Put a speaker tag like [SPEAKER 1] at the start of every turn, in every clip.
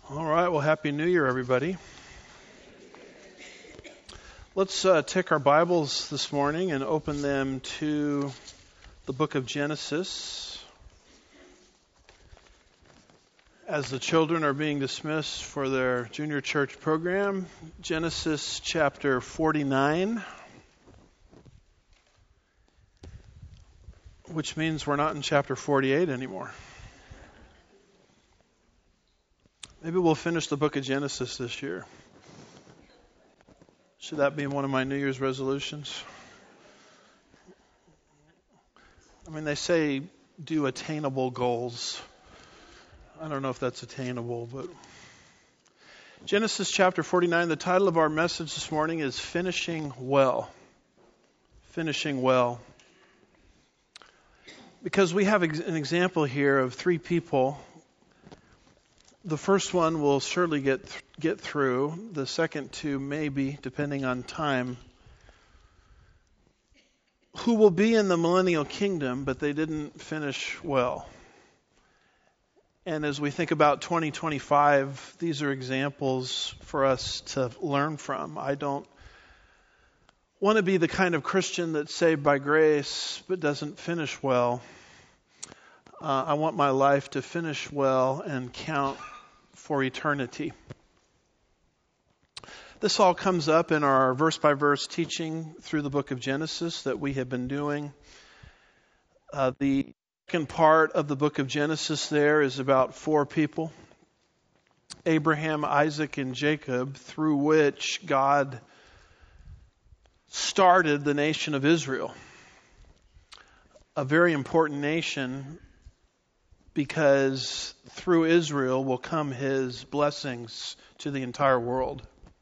[SPEAKER 1] All right, well, Happy New Year, everybody. Let's take our Bibles this morning and open them to the book of Genesis. As the children are being dismissed for their junior church program, Genesis chapter 49, which means we're not in chapter 48 anymore. Maybe we'll finish the book of Genesis this year. Should that be one of my New Year's resolutions? I mean, they say do attainable goals. I don't know if that's attainable, but Genesis chapter 49, the title of our message this morning is Finishing Well. Finishing Well. Because we have an example here of three people. The first one will surely get through. The second two maybe, depending on time. Who will be in the millennial kingdom, but they didn't finish well. And as we think about 2025, these are examples for us to learn from. I don't want to be the kind of Christian that's saved by grace, but doesn't finish well. I want my life to finish well and count for eternity. This all comes up in our verse-by-verse teaching through the book of Genesis that we have been doing. The second part of the book of Genesis there is about four people, Abraham, Isaac, and Jacob, through which God started the nation of Israel. A very important nation, because through Israel will come His blessings to the entire world.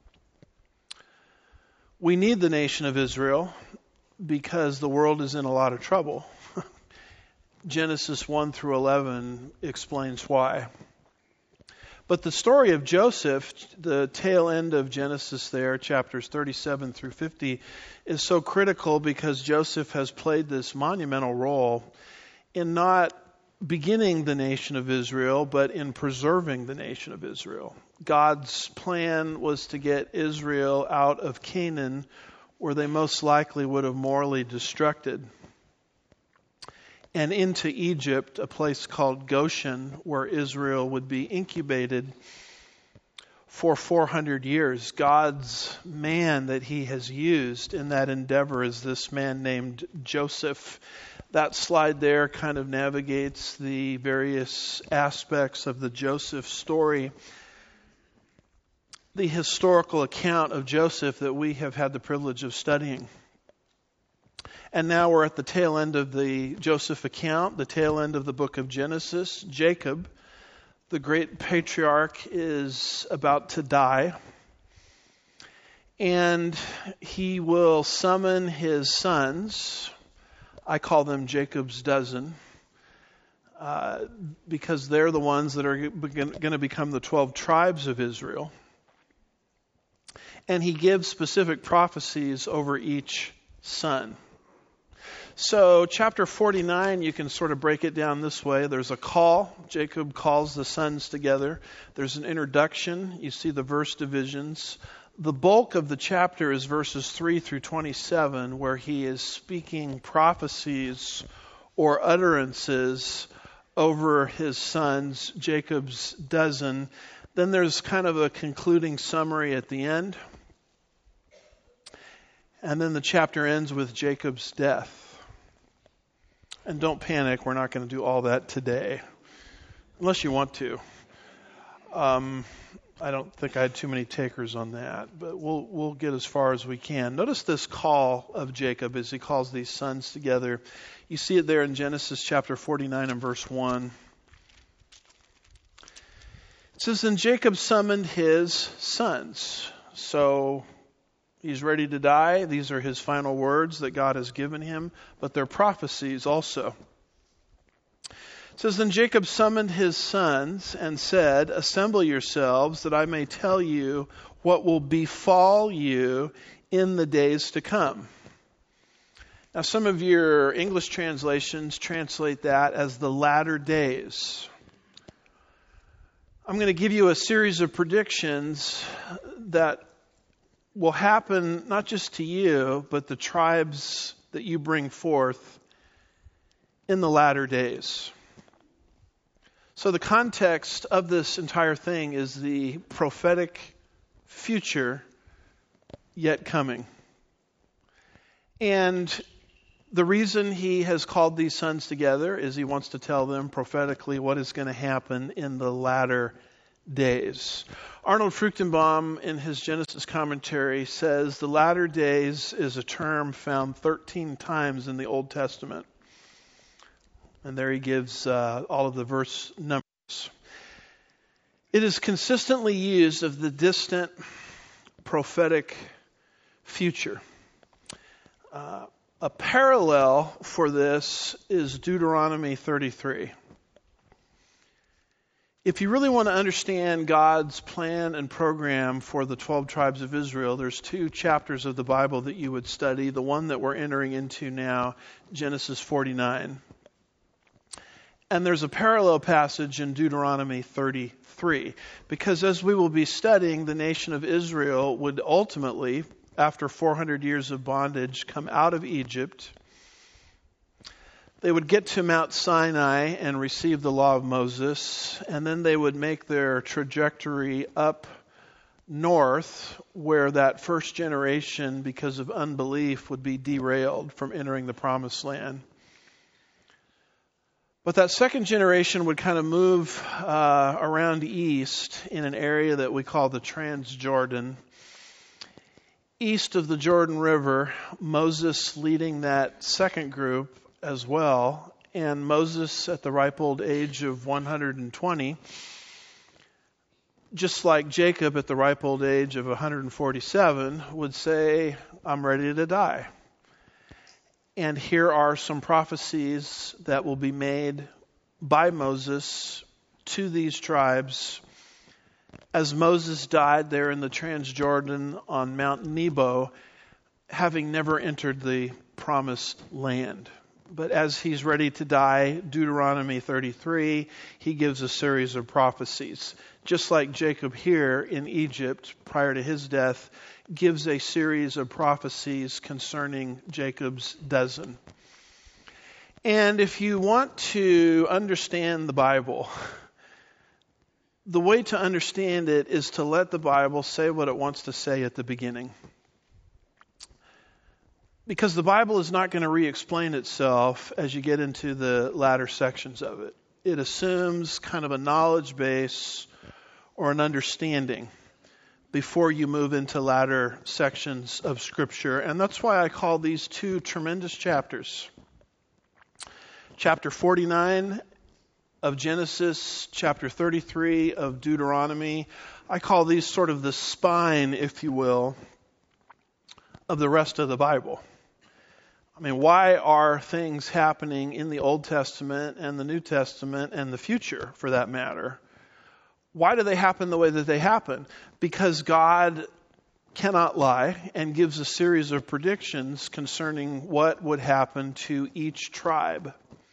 [SPEAKER 1] We need the nation of Israel because the world is in a lot of trouble. Genesis 1 through 11 explains why. But the story of Joseph, the tail end of Genesis there, chapters 37 through 50, is so critical because Joseph has played this monumental role in not beginning the nation of Israel, but in preserving the nation of Israel. God's plan was to get Israel out of Canaan, where they most likely would have morally destructed, and into Egypt, a place called Goshen, where Israel would be incubated for 400 years. God's man that He has used in that endeavor is this man named Joseph. That slide there kind of navigates the various aspects of the Joseph story. The historical account of Joseph that we have had the privilege of studying. And now we're at the tail end of the Joseph account, the tail end of the book of Genesis. Jacob, the great patriarch, is about to die. And he will summon his sons. I call them Jacob's dozen, because they're the ones that are going to become the 12 tribes of Israel. And he gives specific prophecies over each son. So chapter 49, you can sort of break it down this way. There's a call. Jacob calls the sons together. There's an introduction. You see the verse divisions. The bulk of the chapter is verses 3 through 27, where he is speaking prophecies or utterances over his sons, Jacob's dozen. Then there's kind of a concluding summary at the end. And then the chapter ends with Jacob's death. And don't panic, we're not going to do all that today, unless you want to. I don't think I had too many takers on that, but we'll get as far as we can. Notice this call of Jacob as he calls these sons together. You see it there in Genesis chapter 49 and verse 1. It says, "Then Jacob summoned his sons." So he's ready to die. These are his final words that God has given him, but they're prophecies also. It says, "Then Jacob summoned his sons and said, 'Assemble yourselves, that I may tell you what will befall you in the days to come.'" Now, some of your English translations translate that as the latter days. I'm going to give you a series of predictions that will happen not just to you, but the tribes that you bring forth in the latter days. So the context of this entire thing is the prophetic future yet coming. And the reason he has called these sons together is he wants to tell them prophetically what is going to happen in the latter days. Arnold Fruchtenbaum, in his Genesis commentary, says the latter days is a term found 13 times in the Old Testament. And there he gives all of the verse numbers. It is consistently used of the distant prophetic future. A parallel for this is Deuteronomy 33. If you really want to understand God's plan and program for the 12 tribes of Israel, there's 2 chapters of the Bible that you would study. The one that we're entering into now, Genesis 49. And there's a parallel passage in Deuteronomy 33. Because as we will be studying, the nation of Israel would ultimately, after 400 years of bondage, come out of Egypt. They would get to Mount Sinai and receive the law of Moses, and then they would make their trajectory up north, where that first generation, because of unbelief, would be derailed from entering the promised land. But that second generation would kind of move around east in an area that we call the Transjordan. East of the Jordan River, Moses leading that second group as well, and Moses at the ripe old age of 120, just like Jacob at the ripe old age of 147, would say, I'm ready to die. And here are some prophecies that will be made by Moses to these tribes as Moses died there in the Transjordan on Mount Nebo, having never entered the promised land. But as he's ready to die, Deuteronomy 33, he gives a series of prophecies. Just like Jacob here in Egypt, prior to his death, gives a series of prophecies concerning Jacob's dozen. And if you want to understand the Bible, the way to understand it is to let the Bible say what it wants to say at the beginning. Because the Bible is not going to re-explain itself as you get into the latter sections of it. It assumes kind of a knowledge base or an understanding before you move into latter sections of Scripture. And that's why I call these 2 tremendous chapters. Chapter 49 of Genesis, chapter 33 of Deuteronomy. I call these sort of the spine, if you will, of the rest of the Bible. I mean, why are things happening in the Old Testament and the New Testament and the future, for that matter? Why do they happen the way that they happen? Because God cannot lie and gives a series of predictions concerning what would happen to each tribe.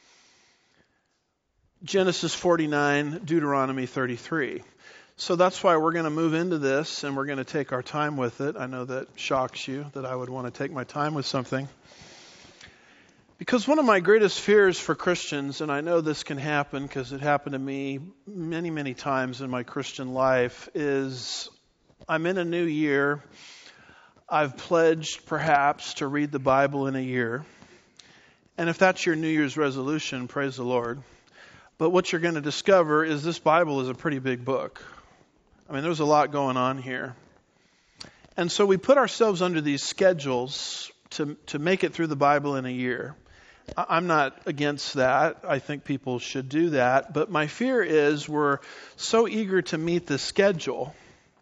[SPEAKER 1] Genesis 49, Deuteronomy 33. So that's why we're going to move into this and we're going to take our time with it. I know that shocks you that I would want to take my time with something. Because one of my greatest fears for Christians, and I know this can happen because it happened to me many, many times in my Christian life, is I'm in a new year. I've pledged perhaps to read the Bible in a year. And if that's your New Year's resolution, praise the Lord. But what you're going to discover is this Bible is a pretty big book. I mean, there's a lot going on here. And so we put ourselves under these schedules to make it through the Bible in a year. I'm not against that. I think people should do that. But my fear is we're so eager to meet the schedule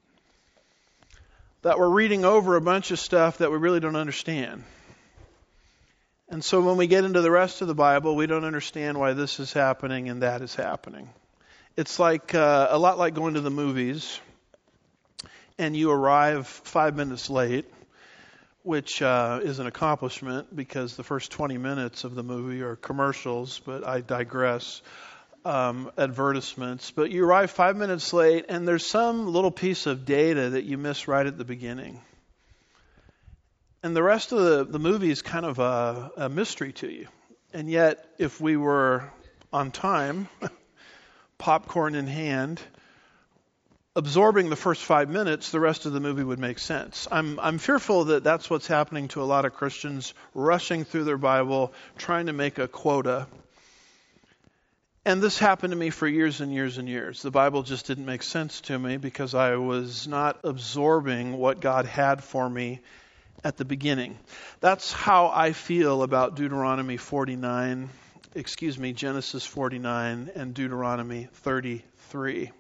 [SPEAKER 1] that we're reading over a bunch of stuff that we really don't understand. And so when we get into the rest of the Bible, we don't understand why this is happening and that is happening. It's like a lot like going to the movies and you arrive 5 minutes late, which is an accomplishment because the first 20 minutes of the movie are commercials, but I digress. advertisements, but you arrive 5 minutes late and there's some little piece of data that you miss right at the beginning. And the rest of the movie is kind of a mystery to you. And yet, if we were on time, popcorn in hand, absorbing the first 5 minutes, the rest of the movie would make sense. I'm fearful that that's what's happening to a lot of Christians, rushing through their Bible, trying to make a quota. And this happened to me for years and years and years. The Bible just didn't make sense to me because I was not absorbing what God had for me at the beginning. That's how I feel about Genesis 49 and Deuteronomy 33.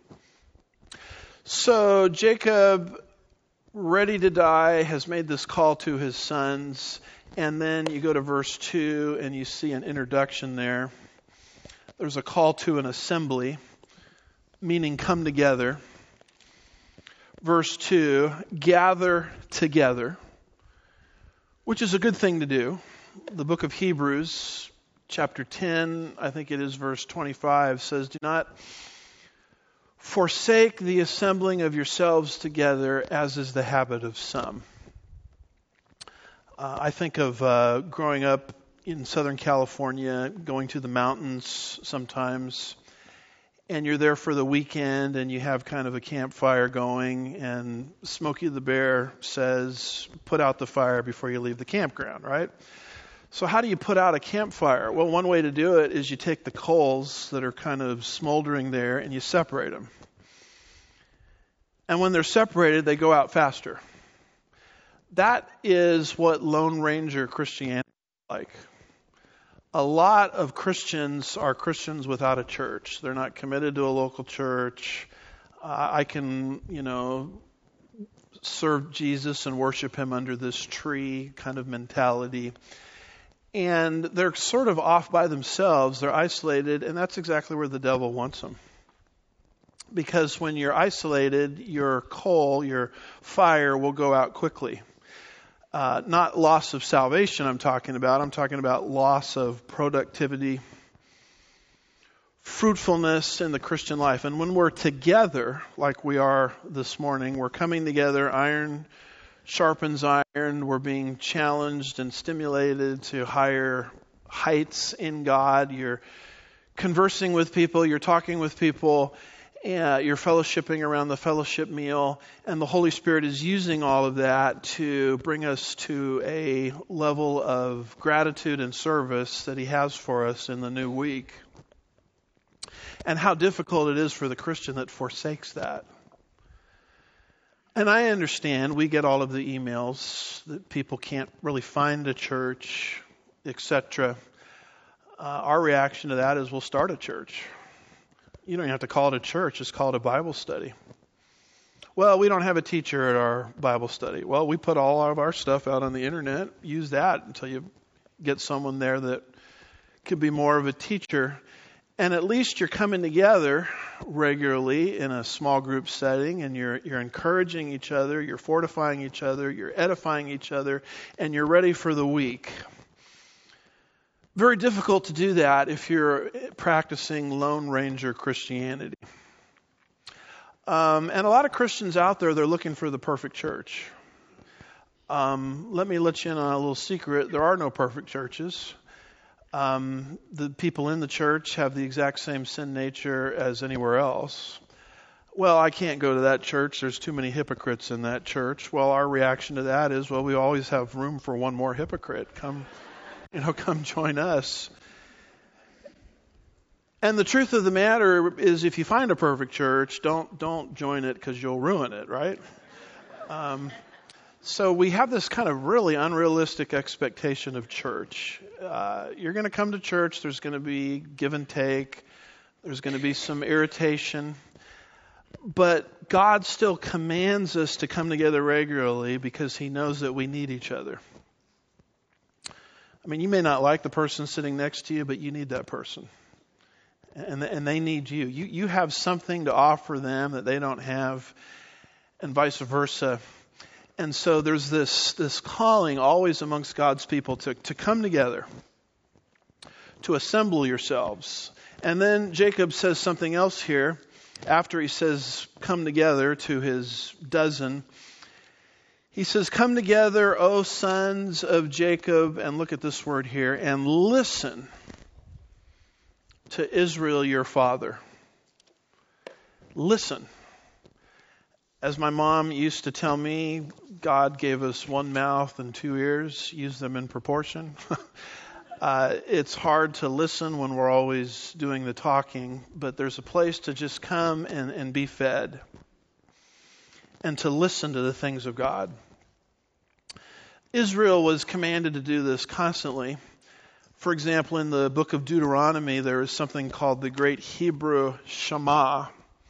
[SPEAKER 1] So Jacob, ready to die, has made this call to his sons. And then you go to verse 2 and you see an introduction there. There's a call to an assembly, meaning come together. Verse 2, gather together, which is a good thing to do. The book of Hebrews, chapter 10, I think it is verse 25, says, do not forsake the assembling of yourselves together, as is the habit of some. I think of growing up in Southern California, going to the mountains sometimes, and you're there for the weekend and you have kind of a campfire going, and Smokey the Bear says, put out the fire before you leave the campground, right? So how do you put out a campfire? Well, one way to do it is you take the coals that are kind of smoldering there and you separate them. And when they're separated, they go out faster. That is what Lone Ranger Christianity is like. A lot of Christians are Christians without a church. They're not committed to a local church. I can, serve Jesus and worship him under this tree kind of mentality. And they're sort of off by themselves. They're isolated, and that's exactly where the devil wants them. Because when you're isolated, your coal, your fire will go out quickly. Not loss of salvation I'm talking about. I'm talking about loss of productivity, fruitfulness in the Christian life. And when we're together, like we are this morning, we're coming together, iron sharpens iron, we're being challenged and stimulated to higher heights in God. You're conversing with people, you're talking with people, you're fellowshipping around the fellowship meal, and the Holy Spirit is using all of that to bring us to a level of gratitude and service that he has for us in the new week. And how difficult it is for the Christian that forsakes that. And I understand we get all of the emails that people can't really find a church, etc. Our reaction to that is we'll start a church. You don't even have to call it a church, just call it a Bible study. Well, we don't have a teacher at our Bible study. Well, we put all of our stuff out on the internet. Use that until you get someone there that could be more of a teacher. And at least you're coming together regularly in a small group setting, and you're encouraging each other, you're fortifying each other, you're edifying each other, and you're ready for the week. Very difficult to do that if you're practicing Lone Ranger Christianity. And a lot of Christians out there, they're looking for the perfect church. Let me let you in on a little secret. There are no perfect churches. The people in the church have the exact same sin nature as anywhere else. Well, I can't go to that church. There's too many hypocrites in that church. Well, our reaction to that is, well, we always have room for one more hypocrite. Come join us. And the truth of the matter is, if you find a perfect church, don't join it because you'll ruin it, right? So we have this kind of really unrealistic expectation of church. You're going to come to church. There's going to be give and take. There's going to be some irritation. But God still commands us to come together regularly because he knows that we need each other. I mean, you may not like the person sitting next to you, but you need that person. And they need you. You have something to offer them that they don't have, and vice versa. And so there's this calling always amongst God's people to come together, to assemble yourselves. And then Jacob says something else here after he says, come together to his dozen. He says, come together, O sons of Jacob, and look at this word here, and listen to Israel your father. Listen. As my mom used to tell me, God gave us one mouth and two ears. Use them in proportion. It's hard to listen when we're always doing the talking, but there's a place to just come and be fed and to listen to the things of God. Israel was commanded to do this constantly. For example, in the book of Deuteronomy, there is something called the Great Hebrew Shema.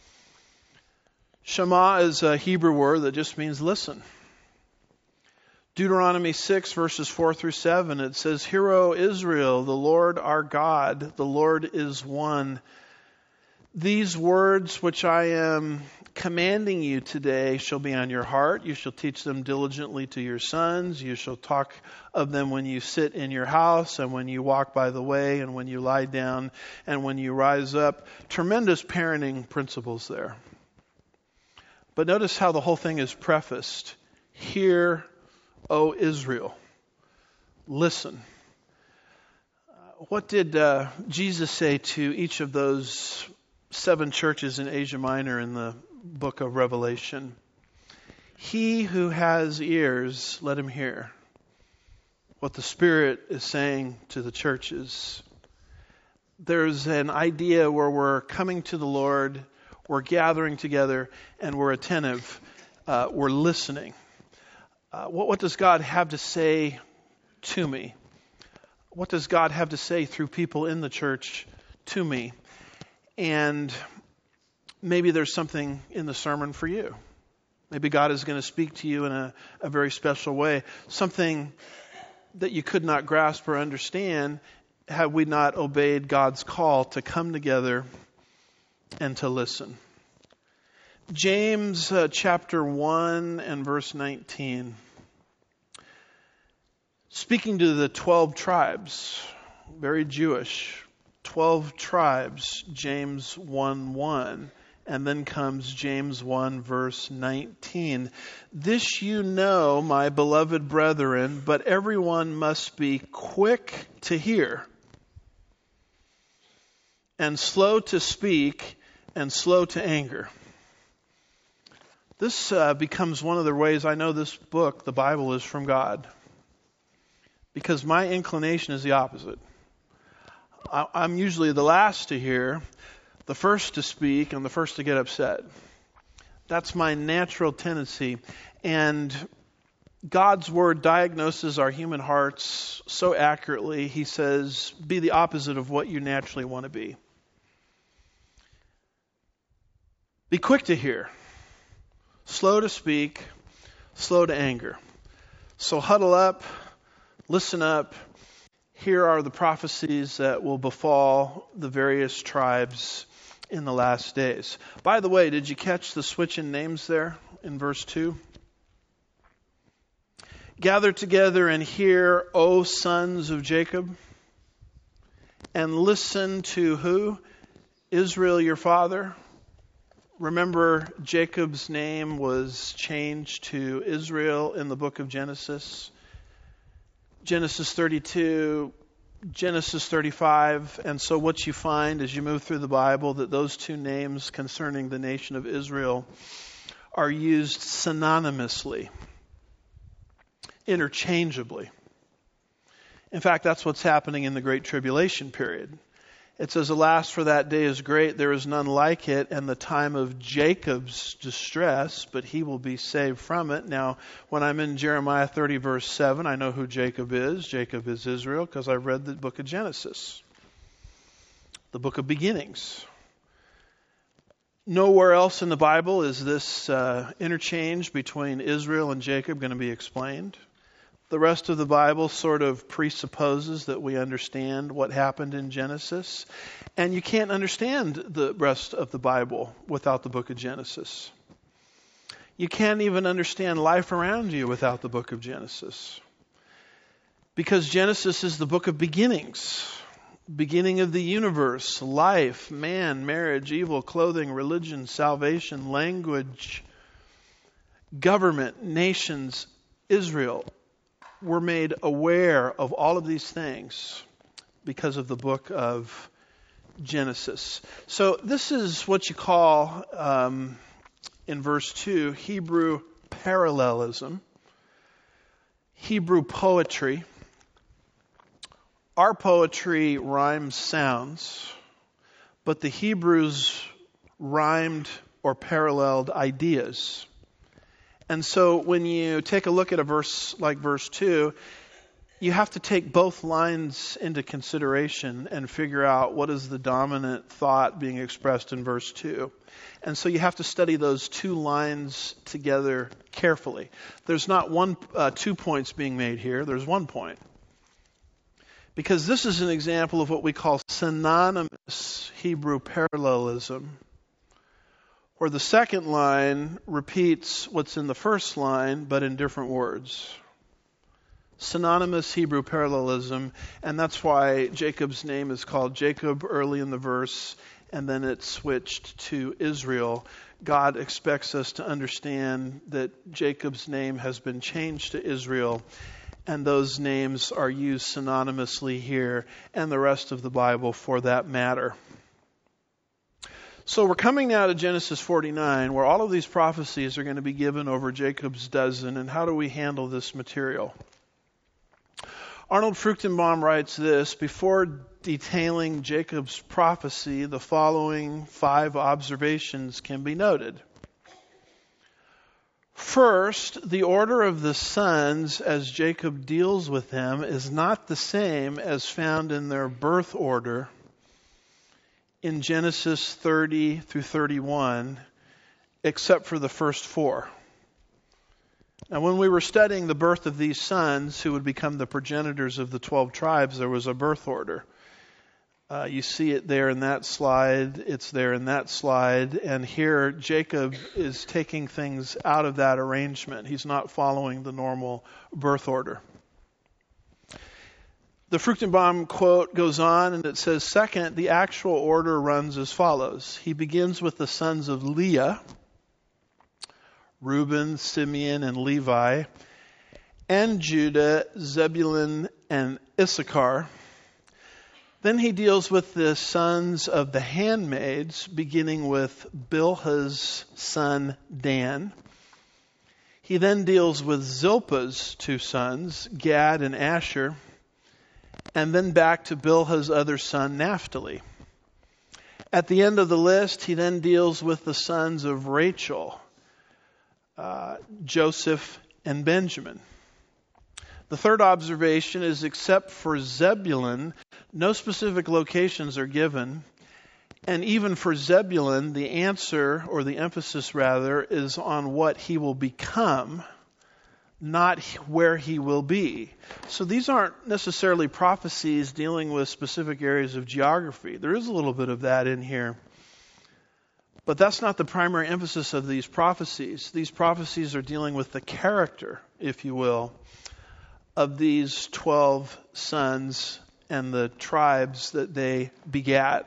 [SPEAKER 1] Shema is a Hebrew word that just means listen. Deuteronomy 6 verses 4 through 7, it says, Hear, O Israel, the Lord our God, the Lord is one. These words which I am commanding you today shall be on your heart. You shall teach them diligently to your sons. You shall talk of them when you sit in your house and when you walk by the way and when you lie down and when you rise up. Tremendous parenting principles there. But notice how the whole thing is prefaced. Hear, O Israel. Listen. What did Jesus say to each of those 7 churches in Asia Minor in the book of Revelation? He who has ears, let him hear what the Spirit is saying to the churches. There's an idea where we're coming to the Lord, we're gathering together, and we're attentive. We're listening. What does God have to say to me? What does God have to say through people in the church to me? And maybe there's something in the sermon for you. Maybe God is going to speak to you in a very special way. Something that you could not grasp or understand had we not obeyed God's call to come together and to listen. James chapter 1 and verse 19. Speaking to the 12 tribes, very Jewish, 12 tribes, James 1:1, and then comes James 1 verse 19. This you know, my beloved brethren, but everyone must be quick to hear, and slow to speak, and slow to anger. This becomes one of the ways I know this book, the Bible, is from God. Because my inclination is the opposite. I'm usually the last to hear, the first to speak, and the first to get upset. That's my natural tendency. And God's Word diagnoses our human hearts so accurately. He says, be the opposite of what you naturally want to be. Be quick to hear, slow to speak, slow to anger. So huddle up, listen up. Here are the prophecies that will befall the various tribes in the last days. By the way, did you catch the switch in names there in verse 2? Gather together and hear, O sons of Jacob, and listen to who? Israel your father. Remember, Jacob's name was changed to Israel in the book of Genesis. Genesis 32, Genesis 35. And so what you find as you move through the Bible, that those two names concerning the nation of Israel are used synonymously, interchangeably. In fact, that's what's happening in the Great Tribulation period. It says, alas, for that day is great, there is none like it, and the time of Jacob's distress, but he will be saved from it. Now, when I'm in Jeremiah 30, verse 7, I know who Jacob is. Jacob is Israel, because I've read the book of Genesis, the book of beginnings. Nowhere else in the Bible is this interchange between Israel and Jacob going to be explained. The rest of the Bible sort of presupposes that we understand what happened in Genesis. And you can't understand the rest of the Bible without the book of Genesis. You can't even understand life around you without the book of Genesis. Because Genesis is the book of beginnings. beginning of the universe, life, man, marriage, evil, clothing, religion, salvation, language, government, nations, Israel. We're made aware of all of these things because of the book of Genesis. So this is what you call, in verse 2, Hebrew parallelism, Hebrew poetry. Our poetry rhymes sounds, but the Hebrews rhymed or paralleled ideas. And so when you take a look at a verse like verse 2, you have to take both lines into consideration and figure out what is the dominant thought being expressed in verse 2. And so you have to study those two lines together carefully. There's not 2 points being made here. There's 1 point. Because this is an example of what we call synonymous Hebrew parallelism, where the second line repeats what's in the first line, but in different words. Synonymous Hebrew parallelism, and that's why Jacob's name is called Jacob early in the verse, and then it's switched to Israel. God expects us to understand that Jacob's name has been changed to Israel, and those names are used synonymously here, and the rest of the Bible for that matter. So we're coming now to Genesis 49, where all of these prophecies are going to be given over Jacob's dozen, and how do we handle this material? Arnold Fruchtenbaum writes this: before detailing Jacob's prophecy, the following 5 observations can be noted. First, the order of the sons as Jacob deals with them is not the same as found in their birth order in Genesis 30 through 31, except for the first 4. Now, when we were studying the birth of these sons who would become the progenitors of the 12 tribes, there was a birth order. You see it there in that slide. It's there in that slide. And here, Jacob is taking things out of that arrangement. He's not following the normal birth order. The Fruchtenbaum quote goes on, and it says, second, the actual order runs as follows. He begins with the sons of Leah, Reuben, Simeon, and Levi, and Judah, Zebulun, and Issachar. Then he deals with the sons of the handmaids, beginning with Bilhah's son Dan. He then deals with Zilpah's 2 sons, Gad and Asher, and then back to Bilhah's other son, Naphtali. At the end of the list, he then deals with the sons of Rachel, Joseph and Benjamin. The third observation is, except for Zebulun, no specific locations are given. And even for Zebulun, the answer, or the emphasis rather, is on what he will become, not where he will be. So these aren't necessarily prophecies dealing with specific areas of geography. There is a little bit of that in here. But that's not the primary emphasis of these prophecies. These prophecies are dealing with the character, if you will, of these 12 sons and the tribes that they begat.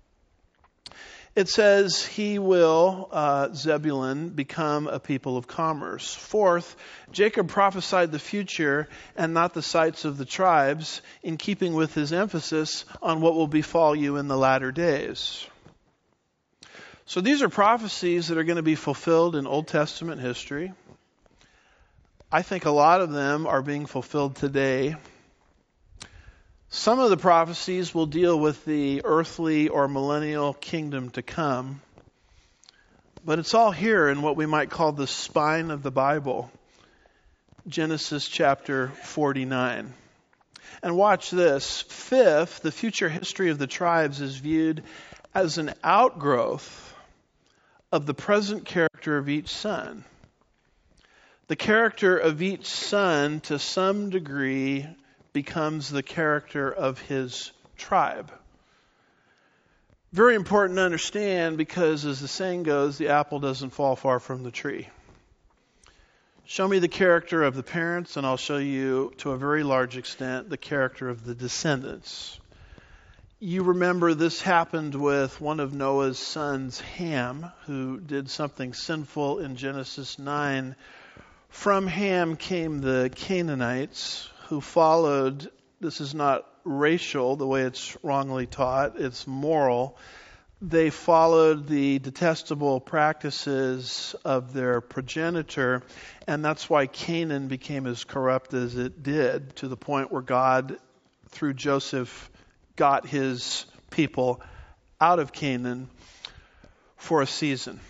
[SPEAKER 1] It says he will, Zebulun, become a people of commerce. Fourth, Jacob prophesied the future and not the sites of the tribes, in keeping with his emphasis on what will befall you in the latter days. So these are prophecies that are going to be fulfilled in Old Testament history. I think a lot of them are being fulfilled today. Some of the prophecies will deal with the earthly or millennial kingdom to come. But it's all here in what we might call the spine of the Bible, Genesis chapter 49. And watch this. Fifth, the future history of the tribes is viewed as an outgrowth of the present character of each son. The character of each son, to some degree, becomes the character of his tribe. Very important to understand, because as the saying goes, the apple doesn't fall far from the tree. Show me the character of the parents, and I'll show you, to a very large extent, the character of the descendants. You remember this happened with one of Noah's sons, Ham, who did something sinful in Genesis 9. From Ham came the Canaanites, who followed, this is not racial the way it's wrongly taught, it's moral. They followed the detestable practices of their progenitor, and that's why Canaan became as corrupt as it did, to the point where God, through Joseph, got his people out of Canaan for a season.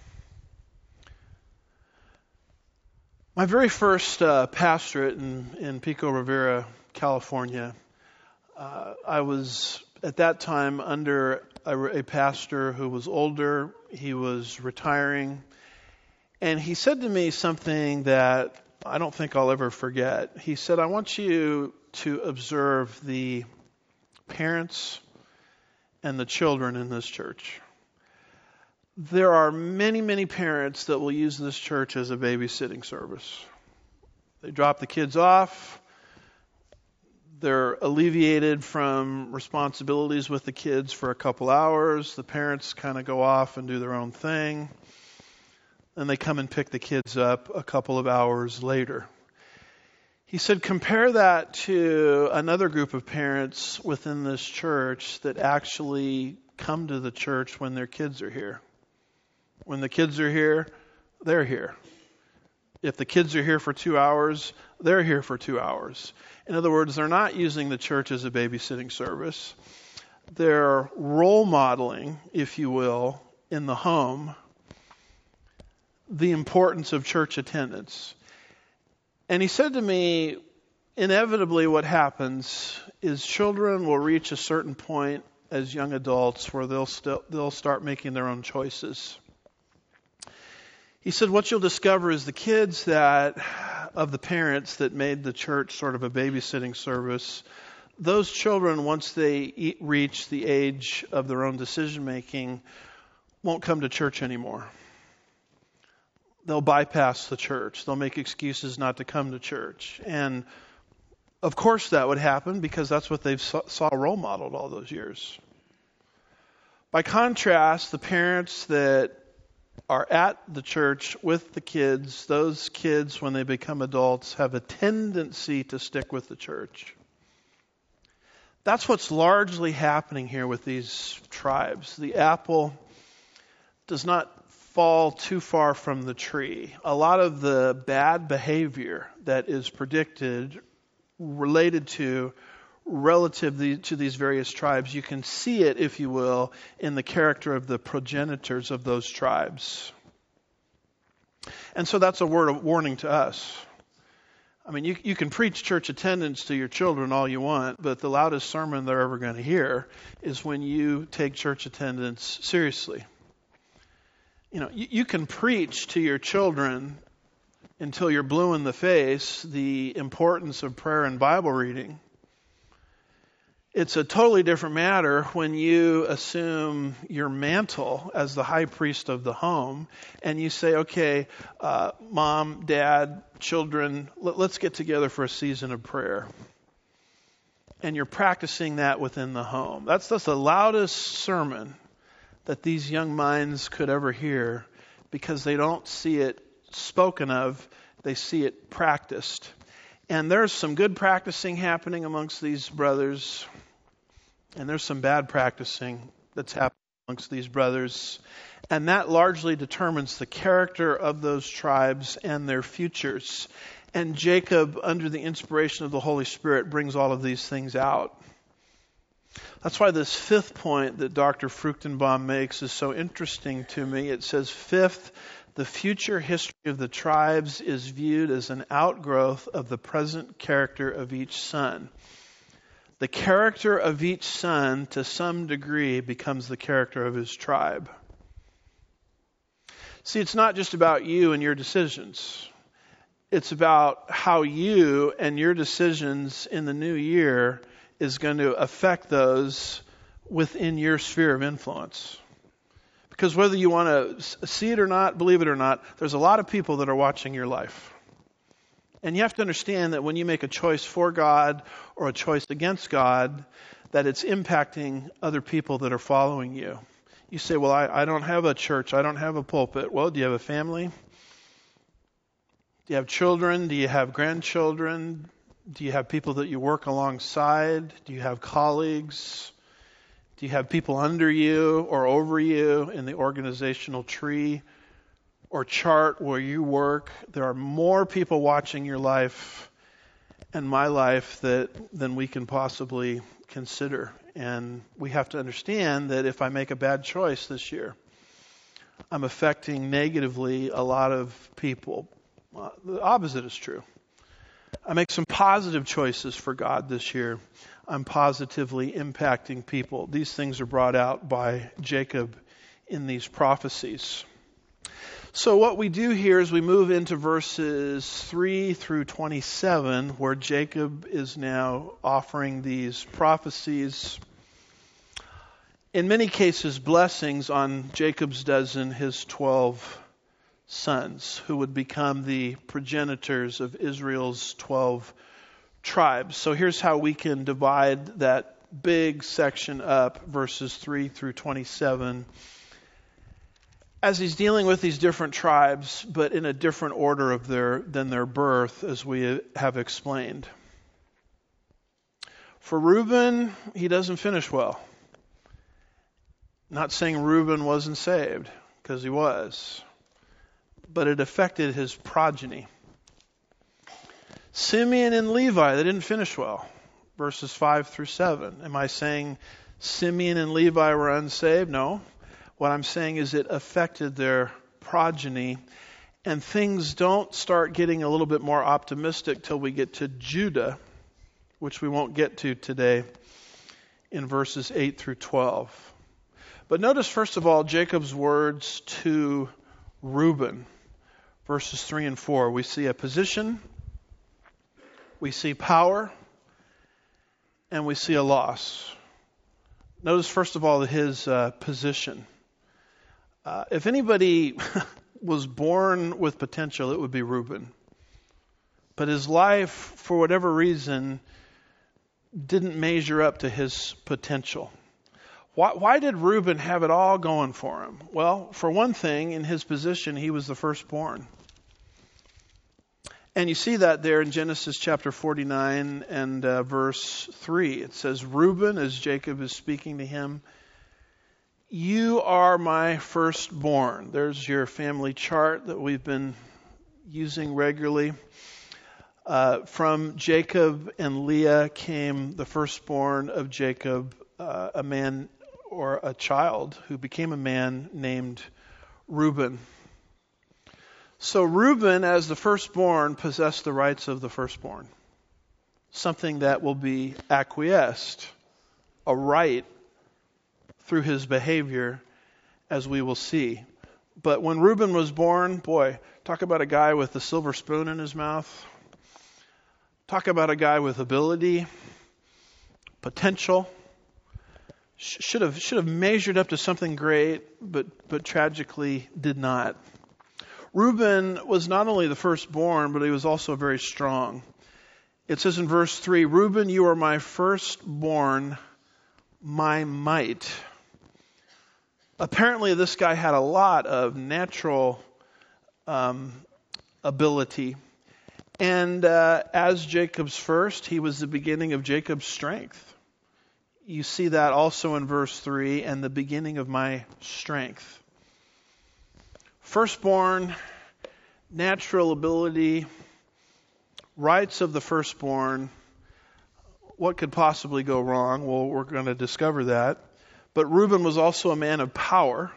[SPEAKER 1] My very first pastorate in Pico Rivera, California, I was at that time under a pastor who was older. He was retiring. And he said to me something that I don't think I'll ever forget. He said, I want you to observe the parents and the children in this church. There are many, many parents that will use this church as a babysitting service. They drop the kids off. They're alleviated from responsibilities with the kids for a couple hours. The parents kind of go off and do their own thing. And they come and pick the kids up a couple of hours later. He said, compare that to another group of parents within this church that actually come to the church when their kids are here. When the kids are here, they're here. If the kids are here for 2 hours, they're here for 2 hours. In other words, they're not using the church as a babysitting service. They're role modeling, if you will, in the home, the importance of church attendance. And he said to me, inevitably what happens is children will reach a certain point as young adults where they'll start making their own choices. He said what you'll discover is the kids of the parents that made the church sort of a babysitting service, those children, once they reach the age of their own decision making, won't come to church anymore. They'll bypass the church. They'll make excuses not to come to church. And of course that would happen because that's what they've saw role modeled all those years. By contrast, the parents that are at the church with the kids, those kids, when they become adults, have a tendency to stick with the church. That's what's largely happening here with these tribes. The apple does not fall too far from the tree. A lot of the bad behavior that is predicted related to relative to these various tribes, you can see it, if you will, in the character of the progenitors of those tribes. And so that's a word of warning to us. I mean, you can preach church attendance to your children all you want, but the loudest sermon they're ever going to hear is when you take church attendance seriously. You know, you can preach to your children until you're blue in the face the importance of prayer and Bible reading. It's a totally different matter when you assume your mantle as the high priest of the home and you say, okay, mom, dad, children, let's get together for a season of prayer. And you're practicing that within the home. That's the loudest sermon that these young minds could ever hear because they don't see it spoken of, they see it practiced. And there's some good practicing happening amongst these brothers, and there's some bad practicing that's happening amongst these brothers. And that largely determines the character of those tribes and their futures. And Jacob, under the inspiration of the Holy Spirit, brings all of these things out. That's why this fifth point that Dr. Fruchtenbaum makes is so interesting to me. It says, fifth, the future history of the tribes is viewed as an outgrowth of the present character of each son. The character of each son, to some degree, becomes the character of his tribe. See, it's not just about you and your decisions. It's about how you and your decisions in the new year is going to affect those within your sphere of influence. Because whether you want to see it or not, believe it or not, there's a lot of people that are watching your life. And you have to understand that when you make a choice for God or a choice against God, that it's impacting other people that are following you. You say, well, I don't have a church. I don't have a pulpit. Well, do you have a family? Do you have children? Do you have grandchildren? Do you have people that you work alongside? Do you have colleagues? Do you have people under you or over you in the organizational tree or chart where you work? There are more people watching your life and my life than we can possibly consider. And we have to understand that if I make a bad choice this year, I'm affecting negatively a lot of people. The opposite is true. I make some positive choices for God this year, I'm positively impacting people. These things are brought out by Jacob in these prophecies. So what we do here is we move into verses 3 through 27, where Jacob is now offering these prophecies. In many cases, blessings on Jacob's dozen, his 12 sons, who would become the progenitors of Israel's 12 tribes. So here's how we can divide that big section up, verses 3 through 27, as he's dealing with these different tribes, but in a different order than their birth, as we have explained. For Reuben, he doesn't finish well. Not saying Reuben wasn't saved, because he was, but it affected his progeny. Simeon and Levi, they didn't finish well. Verses 5 through 7. Am I saying Simeon and Levi were unsaved? No. What I'm saying is it affected their progeny, and things don't start getting a little bit more optimistic till we get to Judah, which we won't get to today in verses 8 through 12. But notice, first of all, Jacob's words to Reuben, verses 3 and 4. We see a position, we see power, and we see a loss. Notice, first of all, his position. If anybody was born with potential, it would be Reuben. But his life, for whatever reason, didn't measure up to his potential. Why did Reuben have it all going for him? Well, for one thing, in his position, he was the firstborn. And you see that there in Genesis chapter 49 and verse 3. It says, Reuben, as Jacob is speaking to him, you are my firstborn. There's your family chart that we've been using regularly. From Jacob and Leah came the firstborn of Jacob, a man or a child who became a man named Reuben. So Reuben, as the firstborn, possessed the rights of the firstborn. Something that will be acquiesced, a right, through his behavior, as we will see. But when Reuben was born, boy, talk about a guy with a silver spoon in his mouth. Talk about a guy with ability, potential. Should have measured up to something great, but tragically did not. Reuben was not only the firstborn, but he was also very strong. It says in verse 3, Reuben, you are my firstborn, my might. Apparently this guy had a lot of natural ability. And as Jacob's first, he was the beginning of Jacob's strength. You see that also in verse 3, and the beginning of my strength. Firstborn, natural ability, rights of the firstborn. What could possibly go wrong? Well, we're going to discover that. But Reuben was also a man of power.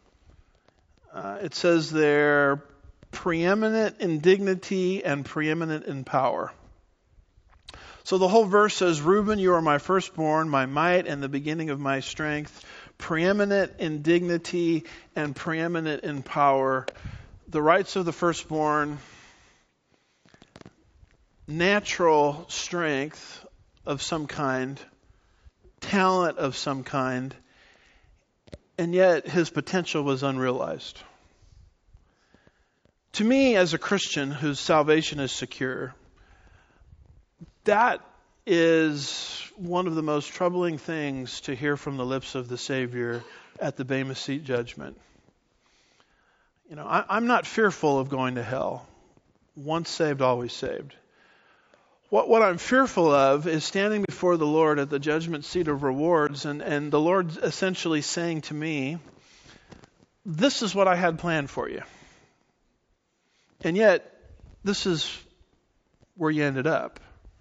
[SPEAKER 1] It says there, preeminent in dignity and preeminent in power. So the whole verse says, Reuben, you are my firstborn, my might, and the beginning of my strength, preeminent in dignity and preeminent in power. The rights of the firstborn, natural strength of some kind, talent of some kind, and yet his potential was unrealized. To me, as a Christian whose salvation is secure, that is one of the most troubling things to hear from the lips of the Savior at the Bema Seat judgment. You know, I'm not fearful of going to hell. Once saved, always saved. What I'm fearful of is standing before the Lord at the judgment seat of rewards and the Lord essentially saying to me, this is what I had planned for you. And yet, this is where you ended up.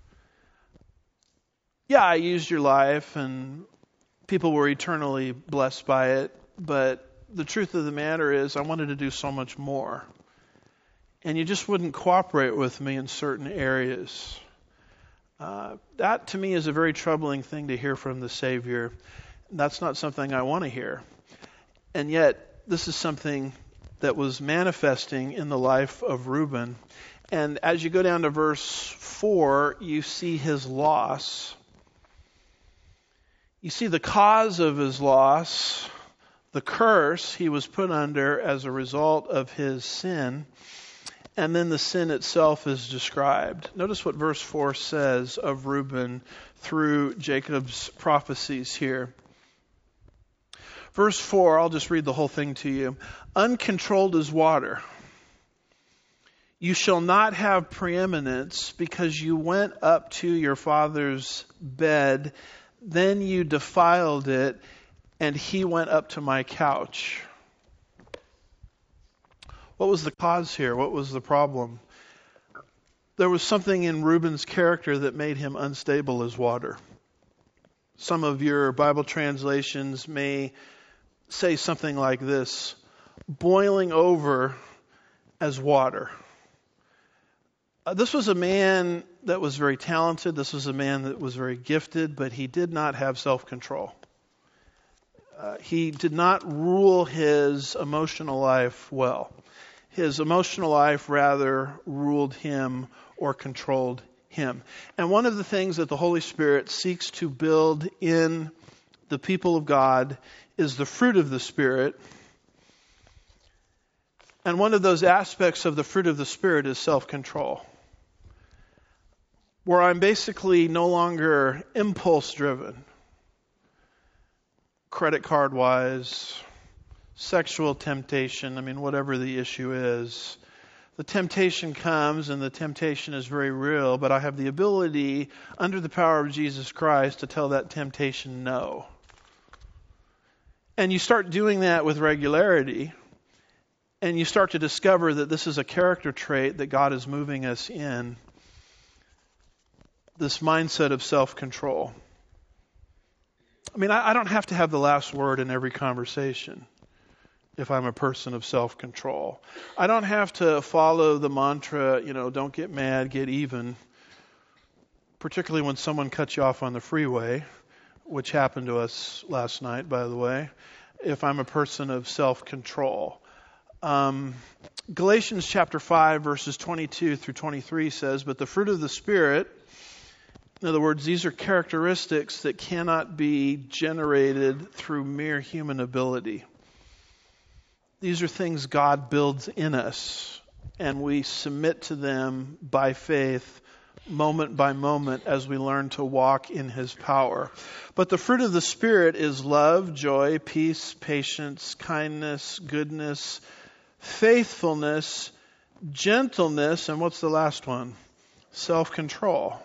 [SPEAKER 1] Yeah, I used your life and people were eternally blessed by it, but the truth of the matter is I wanted to do so much more. And you just wouldn't cooperate with me in certain areas. That to me is a very troubling thing to hear from the Savior. That's not something I want to hear. And yet, this is something that was manifesting in the life of Reuben. And as you go down to verse 4, you see his loss. You see the cause of his loss, the curse he was put under as a result of his sin. And then the sin itself is described. Notice what verse 4 says of Reuben through Jacob's prophecies here. Verse 4, I'll just read the whole thing to you. Uncontrolled as water. You shall not have preeminence because you went up to your father's bed, then you defiled it, and he went up to my couch. What was the cause here? What was the problem? There was something in Reuben's character that made him unstable as water. Some of your Bible translations may say something like this, boiling over as water. This was a man that was very talented. This was a man that was very gifted, but he did not have self-control. He did not rule his emotional life well. His emotional life rather ruled him or controlled him. And one of the things that the Holy Spirit seeks to build in the people of God is the fruit of the Spirit. And one of those aspects of the fruit of the Spirit is self-control, where I'm basically no longer impulse-driven, credit card-wise, sexual temptation, whatever the issue is. The temptation comes and the temptation is very real, but I have the ability, under the power of Jesus Christ, to tell that temptation no. And you start doing that with regularity, and you start to discover that this is a character trait that God is moving us in, this mindset of self-control. I don't have to have the last word in every conversation if I'm a person of self-control. I don't have to follow the mantra, don't get mad, get even, particularly when someone cuts you off on the freeway, which happened to us last night, by the way, if I'm a person of self-control. Galatians chapter 5, verses 22 through 23 says, but the fruit of the Spirit, in other words, these are characteristics that cannot be generated through mere human ability. These are things God builds in us, and we submit to them by faith, moment by moment, as we learn to walk in His power. But the fruit of the Spirit is love, joy, peace, patience, kindness, goodness, faithfulness, gentleness, and what's the last one? Self-control.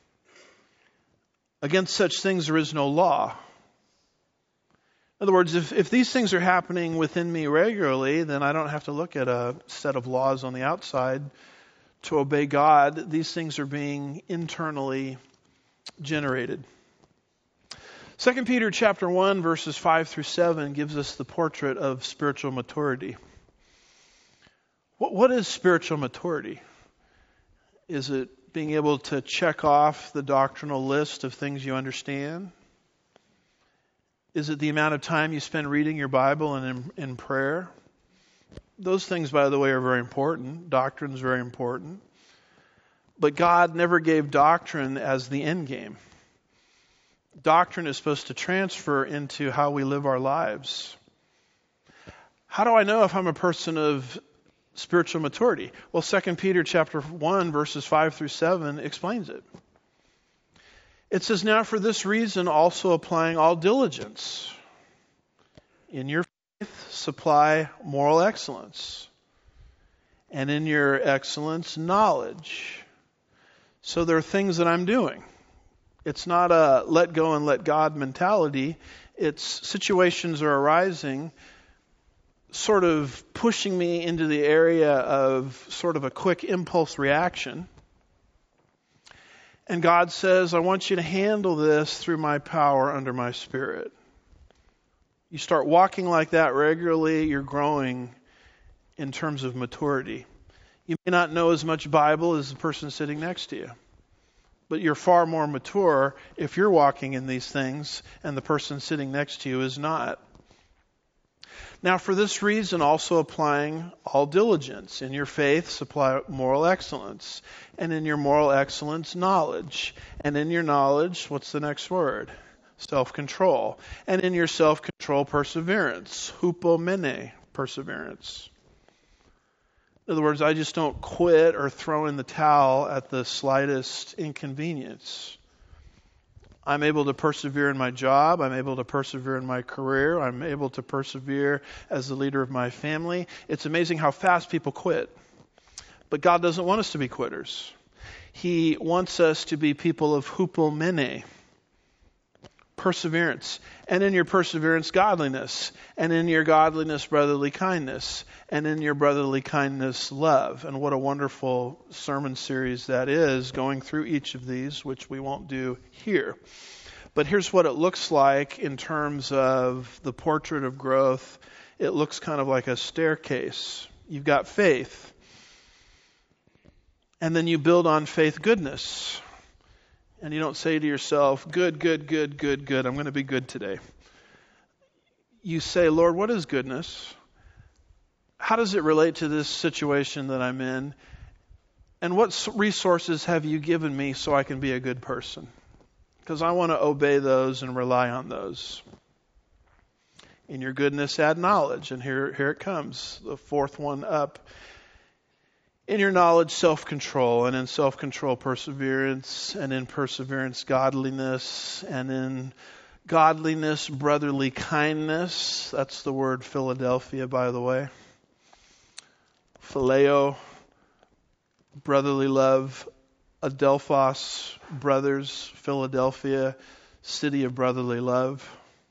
[SPEAKER 1] Against such things there is no law. In other words, if these things are happening within me regularly, then I don't have to look at a set of laws on the outside to obey God. These things are being internally generated. 2 Peter chapter 1, verses 5 through 7 gives us the portrait of spiritual maturity. What is spiritual maturity? Is it being able to check off the doctrinal list of things you understand? Is it the amount of time you spend reading your Bible and in prayer? Those things, by the way, are very important. Doctrine is very important. But God never gave doctrine as the end game. Doctrine is supposed to transfer into how we live our lives. How do I know if I'm a person of spiritual maturity? Well, 2 Peter chapter 1, verses 5 through 7 explains it. It says, now for this reason also applying all diligence. In your faith, supply moral excellence. And in your excellence, knowledge. So there are things that I'm doing. It's not a let go and let God mentality. It's situations are arising, sort of pushing me into the area of sort of a quick impulse reaction. And God says, I want you to handle this through my power under my Spirit. You start walking like that regularly, you're growing in terms of maturity. You may not know as much Bible as the person sitting next to you, but you're far more mature if you're walking in these things and the person sitting next to you is not. Now, for this reason, also applying all diligence. In your faith, supply moral excellence. And in your moral excellence, knowledge. And in your knowledge, what's the next word? Self-control. And in your self-control, perseverance. Hupomene, perseverance. In other words, I just don't quit or throw in the towel at the slightest inconvenience. I'm able to persevere in my job. I'm able to persevere in my career. I'm able to persevere as the leader of my family. It's amazing how fast people quit. But God doesn't want us to be quitters. He wants us to be people of hupomene, perseverance. And in your perseverance, godliness. And in your godliness, brotherly kindness. And in your brotherly kindness, love. And what a wonderful sermon series that is, going through each of these, which we won't do here. But here's what it looks like in terms of the portrait of growth. It looks kind of like a staircase. You've got faith. And then you build on faith goodness. And you don't say to yourself, good, I'm going to be good today. You say, Lord, what is goodness? How does it relate to this situation that I'm in? And what resources have you given me so I can be a good person? Because I want to obey those and rely on those. In your goodness, add knowledge. And here it comes, the fourth one up. In your knowledge, self-control, and in self-control, perseverance, and in perseverance, godliness, and in godliness, brotherly kindness. That's the word Philadelphia, by the way. Phileo, brotherly love. Adelphos, brothers. Philadelphia, city of brotherly love.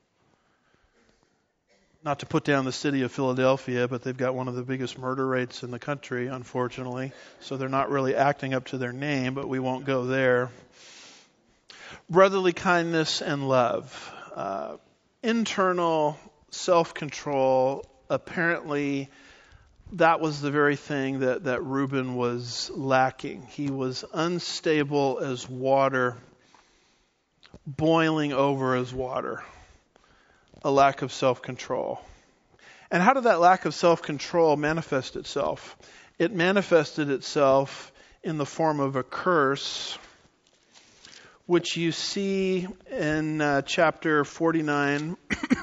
[SPEAKER 1] Not to put down the city of Philadelphia, but they've got one of the biggest murder rates in the country, unfortunately. So they're not really acting up to their name, but we won't go there. Brotherly kindness and love. Internal self-control. Apparently, that was the very thing that Reuben was lacking. He was unstable as water, boiling over as water. A lack of self-control. And how did that lack of self-control manifest itself? It manifested itself in the form of a curse, which you see in chapter 49,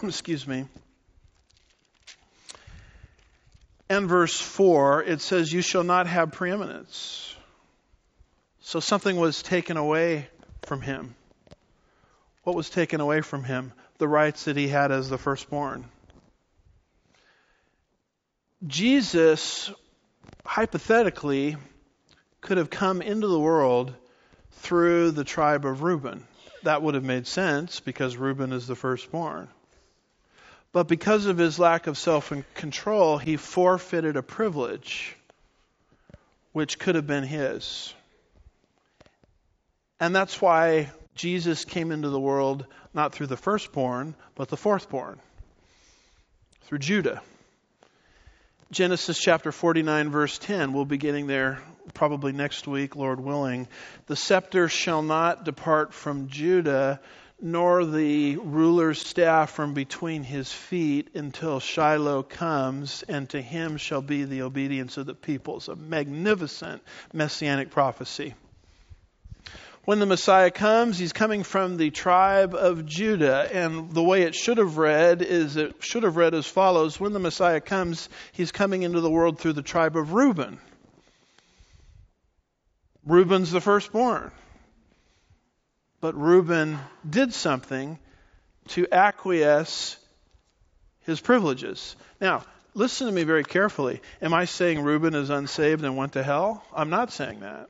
[SPEAKER 1] and verse 4. It says, you shall not have preeminence. So something was taken away from him. What was taken away from him? The rights that he had as the firstborn. Jesus, hypothetically, could have come into the world through the tribe of Reuben. That would have made sense because Reuben is the firstborn. But because of his lack of self-control, he forfeited a privilege which could have been his. And that's why Jesus came into the world not through the firstborn, but the fourthborn, through Judah. Genesis chapter 49, verse 10. We'll be getting there probably next week, Lord willing. The scepter shall not depart from Judah, nor the ruler's staff from between his feet until Shiloh comes, and to him shall be the obedience of the peoples. A magnificent messianic prophecy. When the Messiah comes, he's coming from the tribe of Judah. And the way it should have read as follows. When the Messiah comes, he's coming into the world through the tribe of Reuben. Reuben's the firstborn. But Reuben did something to acquiesce his privileges. Now, listen to me very carefully. Am I saying Reuben is unsaved and went to hell? I'm not saying that.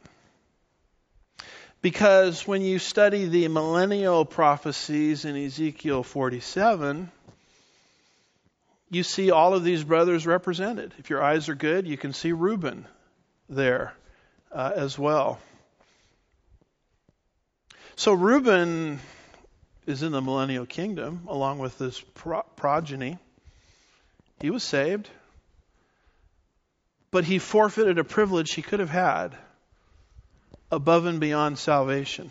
[SPEAKER 1] Because when you study the millennial prophecies in Ezekiel 47, you see all of these brothers represented. If your eyes are good, you can see Reuben there as well. So Reuben is in the millennial kingdom along with his progeny. He was saved, but he forfeited a privilege he could have had above and beyond salvation.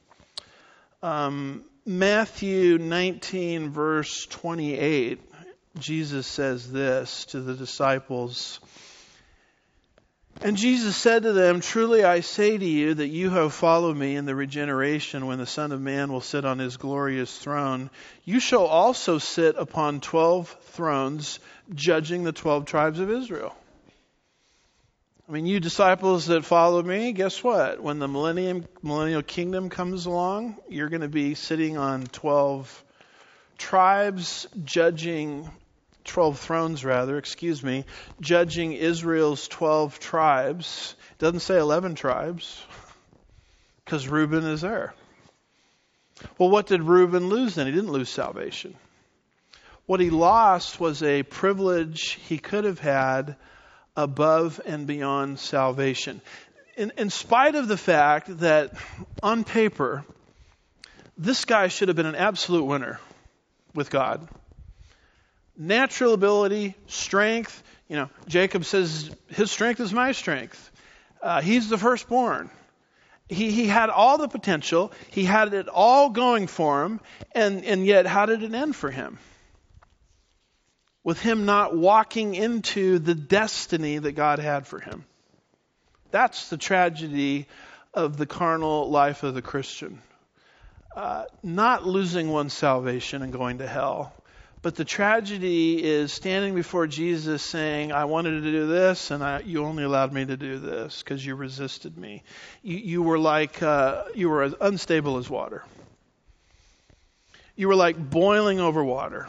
[SPEAKER 1] Matthew 19, verse 28, Jesus says this to the disciples. And Jesus said to them, "Truly I say to you that you have followed me in the regeneration when the Son of Man will sit on his glorious throne. You shall also sit upon 12 thrones, judging the 12 tribes of Israel." I mean, you disciples that follow me, guess what? When the millennial kingdom comes along, you're going to be sitting on 12 tribes, judging 12 thrones rather, judging Israel's 12 tribes. It doesn't say 11 tribes, because Reuben is there. Well, what did Reuben lose then? He didn't lose salvation. What he lost was a privilege he could have had above and beyond salvation. In spite of the fact that, on paper, this guy should have been an absolute winner with God. Natural ability, strength. Jacob says, his strength is my strength. He's the firstborn. He had all the potential. He had it all going for him. And yet, how did it end for him? With him not walking into the destiny that God had for him. That's the tragedy of the carnal life of the Christian. Not losing one's salvation and going to hell. But the tragedy is standing before Jesus saying, "I wanted to do this, and you only allowed me to do this because you resisted me." You were you were as unstable as water. You were like boiling over water.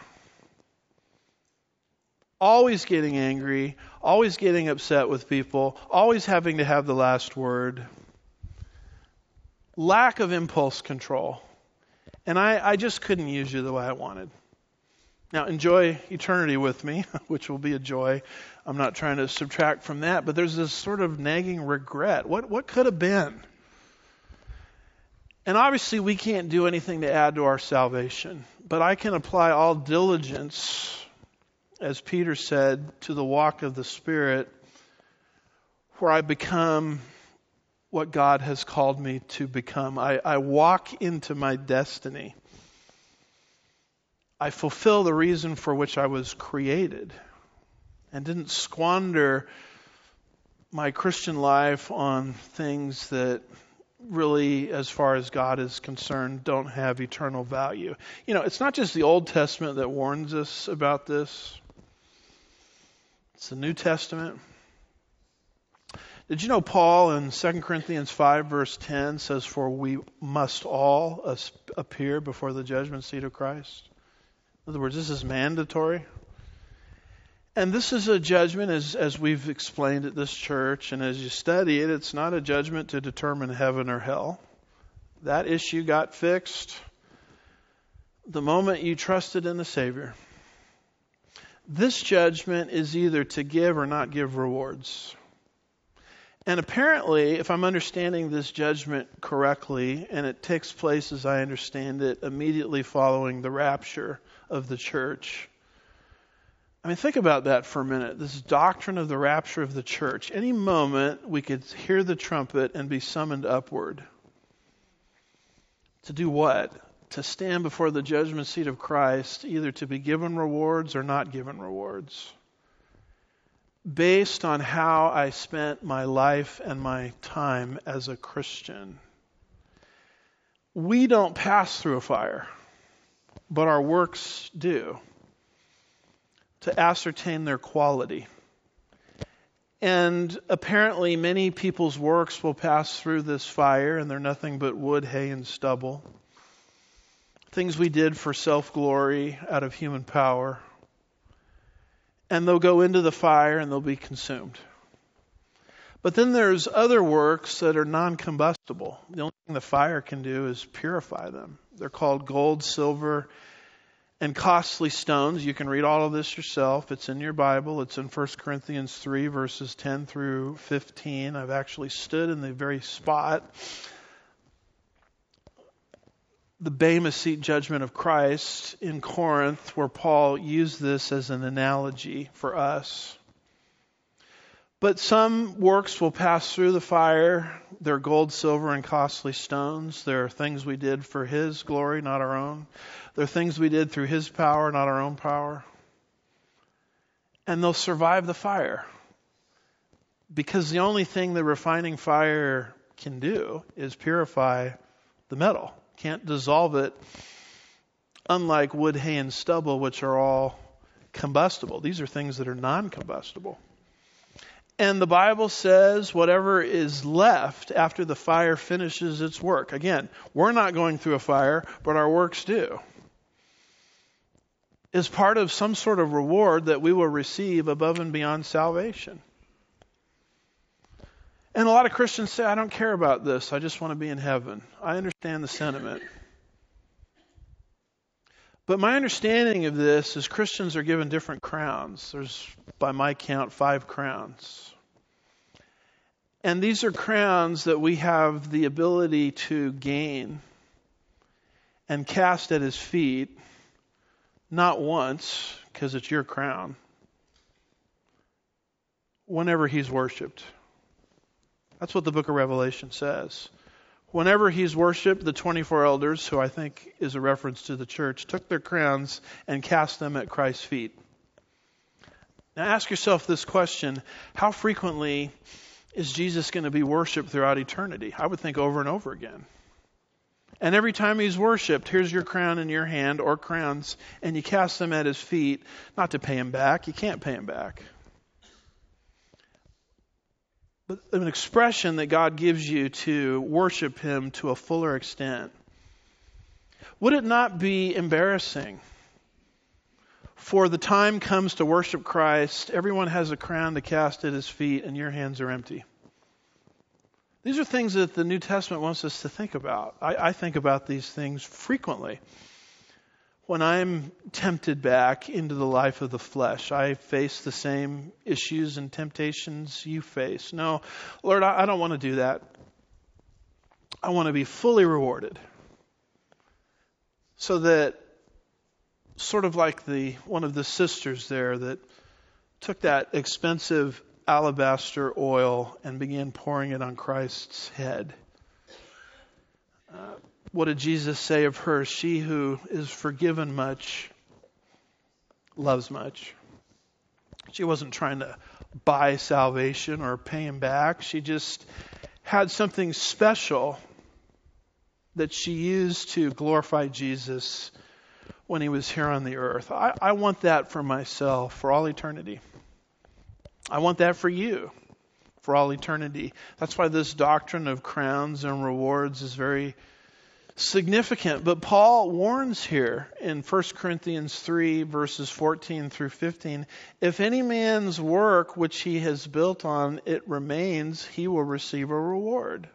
[SPEAKER 1] Always getting angry, always getting upset with people, always having to have the last word. Lack of impulse control. And I just couldn't use you the way I wanted. Now, enjoy eternity with me, which will be a joy. I'm not trying to subtract from that, but there's this sort of nagging regret. What could have been? And obviously, we can't do anything to add to our salvation, but I can apply all diligence, as Peter said, to the walk of the Spirit, where I become what God has called me to become. I walk into my destiny. I fulfill the reason for which I was created, and didn't squander my Christian life on things that really, as far as God is concerned, don't have eternal value. It's not just the Old Testament that warns us about this. It's the New Testament. Did you know Paul in 2 Corinthians 5 verse 10 says, "For we must all appear before the judgment seat of Christ"? In other words, this is mandatory. And this is a judgment, as we've explained at this church, and as you study it, it's not a judgment to determine heaven or hell. That issue got fixed the moment you trusted in the Savior. This judgment is either to give or not give rewards. And apparently, if I'm understanding this judgment correctly, and it takes place, as I understand it, immediately following the rapture of the church. I mean, think about that for a minute. This doctrine of the rapture of the church. Any moment we could hear the trumpet and be summoned upward. To do what? To stand before the judgment seat of Christ, either to be given rewards or not given rewards, based on how I spent my life and my time as a Christian. We don't pass through a fire, but our works do, to ascertain their quality. And apparently many people's works will pass through this fire, and they're nothing but wood, hay, and stubble. Things we did for self-glory out of human power. And they'll go into the fire and they'll be consumed. But then there's other works that are non-combustible. The only thing the fire can do is purify them. They're called gold, silver, and costly stones. You can read all of this yourself. It's in your Bible. It's in 1 Corinthians 3, verses 10 through 15. I've actually stood in the very spot. The Bema Seat judgment of Christ in Corinth, where Paul used this as an analogy for us. But some works will pass through the fire. They're gold, silver, and costly stones. They're things we did for His glory, not our own. They're things we did through His power, not our own power. And they'll survive the fire. Because the only thing the refining fire can do is purify the metal. Can't dissolve it, unlike wood, hay, and stubble, which are all combustible. These are things that are non-combustible. And the Bible says whatever is left after the fire finishes its work. Again, we're not going through a fire, but our works do. Is part of some sort of reward that we will receive above and beyond salvation. And a lot of Christians say, I don't care about this. I just want to be in heaven. I understand the sentiment. But my understanding of this is Christians are given different crowns. There's, by my count, 5 crowns. And these are crowns that we have the ability to gain and cast at His feet, not once, because it's your crown, whenever He's worshipped. That's what the book of Revelation says. Whenever He's worshipped, the 24 elders, who I think is a reference to the church, took their crowns and cast them at Christ's feet. Now ask yourself this question: how frequently is Jesus going to be worshipped throughout eternity? I would think over and over again. And every time He's worshipped, here's your crown in your hand, or crowns, and you cast them at His feet, not to pay Him back. You can't pay Him back. But an expression that God gives you to worship Him to a fuller extent. Would it not be embarrassing for the time comes to worship Christ, everyone has a crown to cast at His feet, and your hands are empty? These are things that the New Testament wants us to think about. I think about these things frequently. When I'm tempted back into the life of the flesh, I face the same issues and temptations you face. No, Lord, I don't want to do that. I want to be fully rewarded. So that, sort of like one of the sisters there that took that expensive alabaster oil and began pouring it on Christ's head. What did Jesus say of her? She who is forgiven much loves much. She wasn't trying to buy salvation or pay Him back. She just had something special that she used to glorify Jesus when He was here on the earth. I want that for myself for all eternity. I want that for you for all eternity. That's why this doctrine of crowns and rewards is very significant. But Paul warns here in 1 Corinthians 3, verses 14 through 15, if any man's work which he has built on it remains, he will receive a reward.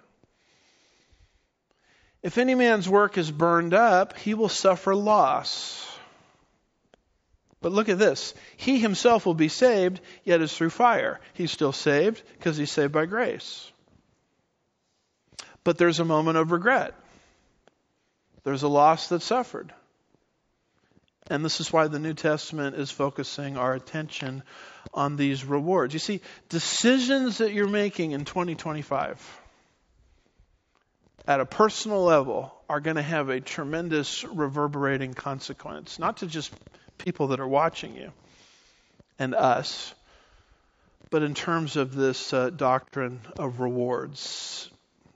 [SPEAKER 1] If any man's work is burned up, he will suffer loss. But look at this. He himself will be saved, yet is through fire. He's still saved because he's saved by grace. But there's a moment of regret. There's a loss that's suffered. And this is why the New Testament is focusing our attention on these rewards. You see, decisions that you're making in 2025 at a personal level are going to have a tremendous reverberating consequence. Not to just people that are watching you and us, but in terms of this doctrine of rewards.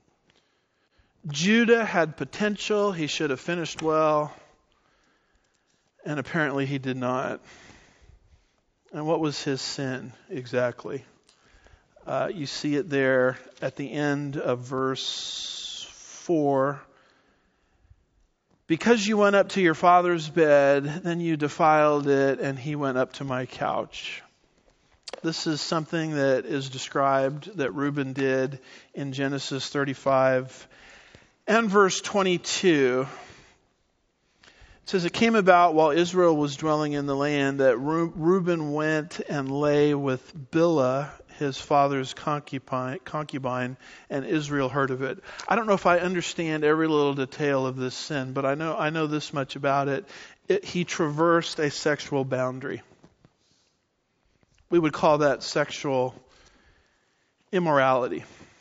[SPEAKER 1] Judah had potential. He should have finished well. And apparently he did not. And what was his sin exactly? You see it there at the end of verse 4. Because you went up to your father's bed, then you defiled it, and he went up to my couch. This is something that is described that Reuben did in Genesis 35 and verse 22. It says, it came about while Israel was dwelling in the land that Reuben went and lay with Bilhah, his father's concubine, and Israel heard of it. I don't know if I understand every little detail of this sin, but I know this much about it. He traversed a sexual boundary. We would call that sexual immorality.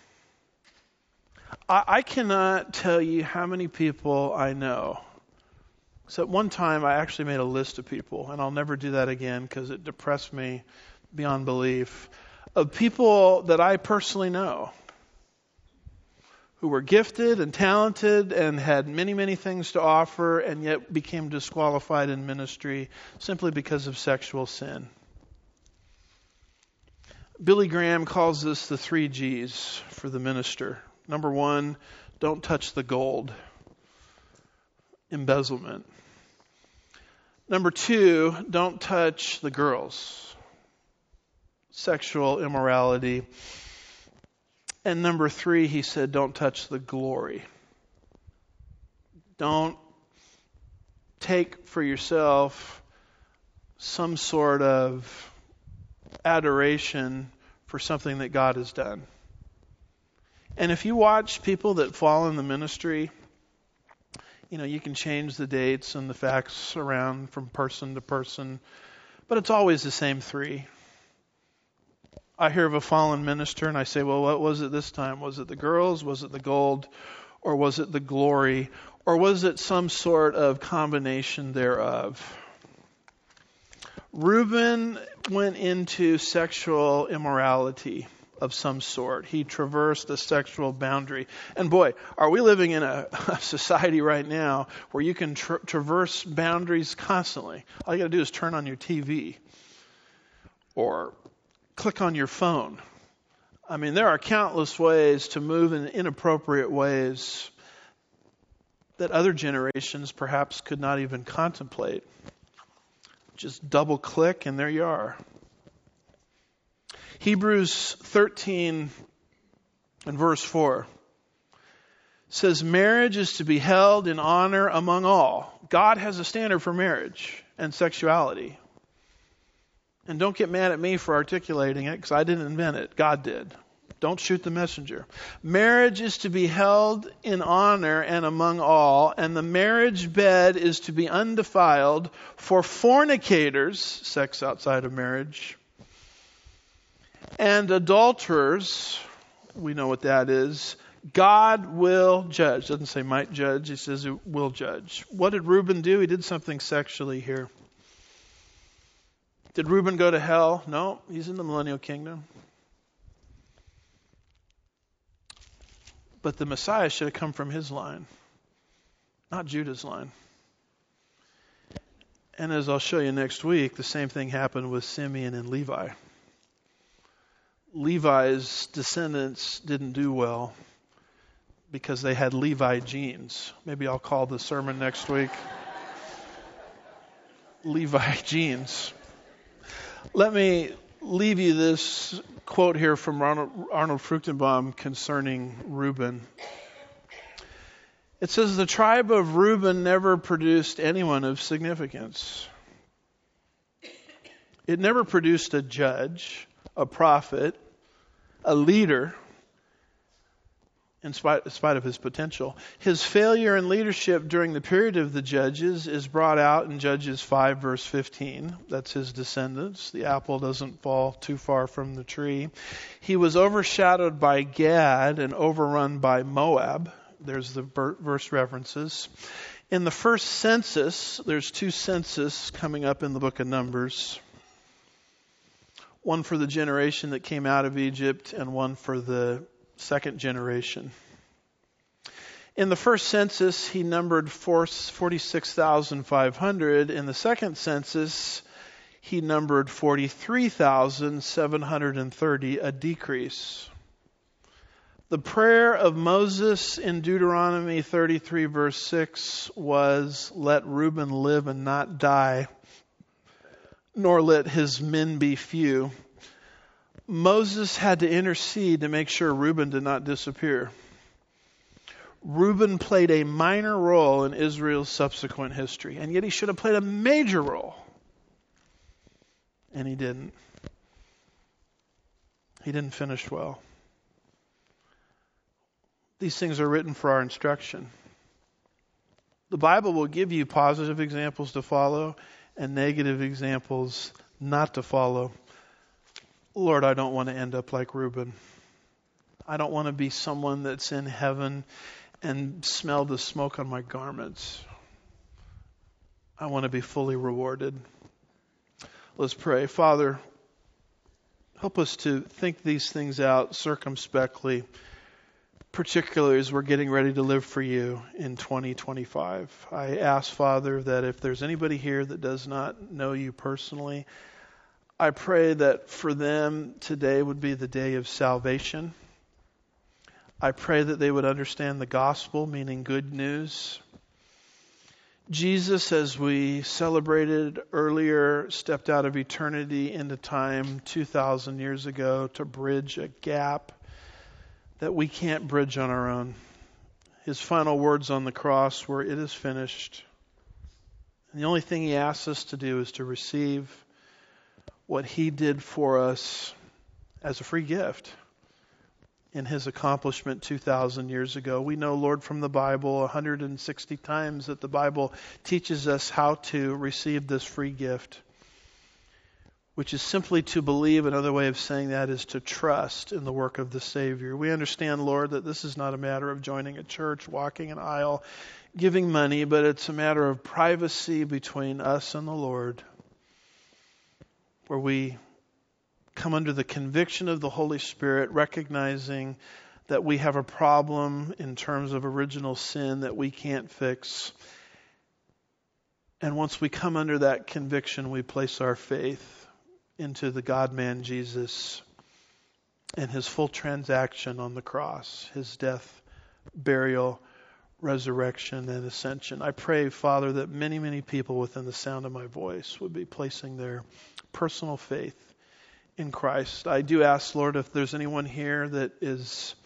[SPEAKER 1] I cannot tell you how many people I know. So at one time, I actually made a list of people, and I'll never do that again because it depressed me beyond belief, of people that I personally know who were gifted and talented and had many, many things to offer and yet became disqualified in ministry simply because of sexual sin. Billy Graham calls this the 3 G's for the minister. Number 1, don't touch the gold. Embezzlement. Number 2, don't touch the girls. Sexual immorality. And number 3, he said, don't touch the glory. Don't take for yourself some sort of adoration for something that God has done. And if you watch people that fall in the ministry, you can change the dates and the facts around from person to person, but it's always the same 3. I hear of a fallen minister and I say, well, what was it this time? Was it the girls? Was it the gold? Or was it the glory? Or was it some sort of combination thereof? Reuben went into sexual immorality of some sort. He traversed a sexual boundary. And boy, are we living in a society right now where you can traverse boundaries constantly. All you got to do is turn on your TV or click on your phone. I mean, there are countless ways to move in inappropriate ways that other generations perhaps could not even contemplate. Just double click and there you are. Hebrews 13 and verse 4 says, marriage is to be held in honor among all. God has a standard for marriage and sexuality. And don't get mad at me for articulating it because I didn't invent it. God did. Don't shoot the messenger. Marriage is to be held in honor and among all, and the marriage bed is to be undefiled for fornicators, sex outside of marriage, and adulterers. We know what that is. God will judge. Doesn't say might judge. He says it will judge. What did Reuben do? He did something sexually here. Did Reuben go to hell? No, he's in the millennial kingdom. But the Messiah should have come from his line, not Judah's line. And as I'll show you next week, the same thing happened with Simeon and Levi. Levi's descendants didn't do well because they had Levi genes. Maybe I'll call the sermon next week Levi genes. Let me leave you this quote here from Arnold Fruchtenbaum concerning Reuben. It says, the tribe of Reuben never produced anyone of significance. It never produced a judge, a prophet, a leader, in spite of his potential. His failure in leadership during the period of the judges is brought out in Judges 5 verse 15. That's his descendants. The apple doesn't fall too far from the tree. He was overshadowed by Gad and overrun by Moab. There's the verse references. In the first census, there's 2 census coming up in the book of Numbers. One for the generation that came out of Egypt and one for the second generation. In the first census, he numbered 46,500. In the second census, he numbered 43,730, a decrease. The prayer of Moses in Deuteronomy 33 verse 6 was, let Reuben live and not die, nor let his men be few. Moses had to intercede to make sure Reuben did not disappear. Reuben played a minor role in Israel's subsequent history, and yet he should have played a major role. And he didn't. He didn't finish well. These things are written for our instruction. The Bible will give you positive examples to follow and negative examples not to follow. Lord, I don't want to end up like Reuben. I don't want to be someone that's in heaven and smell the smoke on my garments. I want to be fully rewarded. Let's pray. Father, help us to think these things out circumspectly, particularly as we're getting ready to live for you in 2025. I ask, Father, that if there's anybody here that does not know you personally, I pray that for them today would be the day of salvation. I pray that they would understand the gospel, meaning good news. Jesus, as we celebrated earlier, stepped out of eternity into time 2,000 years ago to bridge a gap that we can't bridge on our own. His final words on the cross were, it is finished. And the only thing he asks us to do is to receive what he did for us as a free gift in his accomplishment 2,000 years ago. We know, Lord, from the Bible 160 times that the Bible teaches us how to receive this free gift, which is simply to believe. Another way of saying that is to trust in the work of the Savior. We understand, Lord, that this is not a matter of joining a church, walking an aisle, giving money, but it's a matter of privacy between us and the Lord, where we come under the conviction of the Holy Spirit, recognizing that we have a problem in terms of original sin that we can't fix. And once we come under that conviction, we place our faith into the God-man Jesus and his full transaction on the cross, his death, burial, resurrection, and ascension. I pray, Father, that many, many people within the sound of my voice would be placing their personal faith in Christ. I do ask, Lord, if there's anyone here that is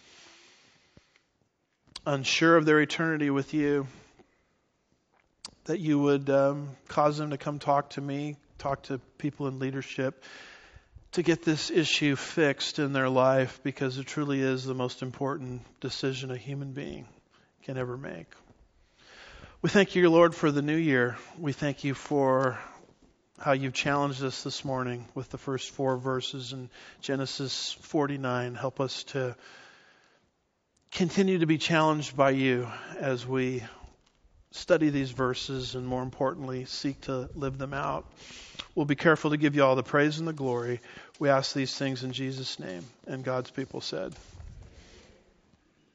[SPEAKER 1] unsure of their eternity with you, that you would cause them to come talk to me, talk to people in leadership, to get this issue fixed in their life, because it truly is the most important decision a human being can ever make. We thank you, Lord, for the new year. We thank you for how you've challenged us this morning with the first 4 verses in Genesis 49. Help us to continue to be challenged by you as we study these verses and, more importantly, seek to live them out. We'll be careful to give you all the praise and the glory. We ask these things in Jesus' name. And God's people said,